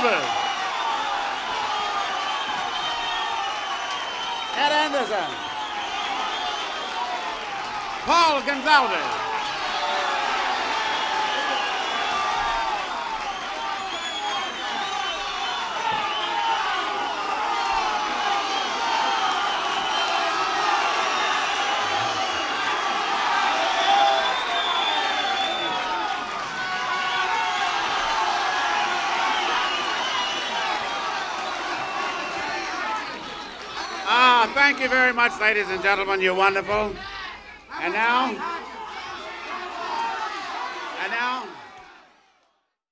Gonzalez. Ed Anderson. Paul Gonzalez. Thank you very much, ladies and gentlemen. You're wonderful. And now.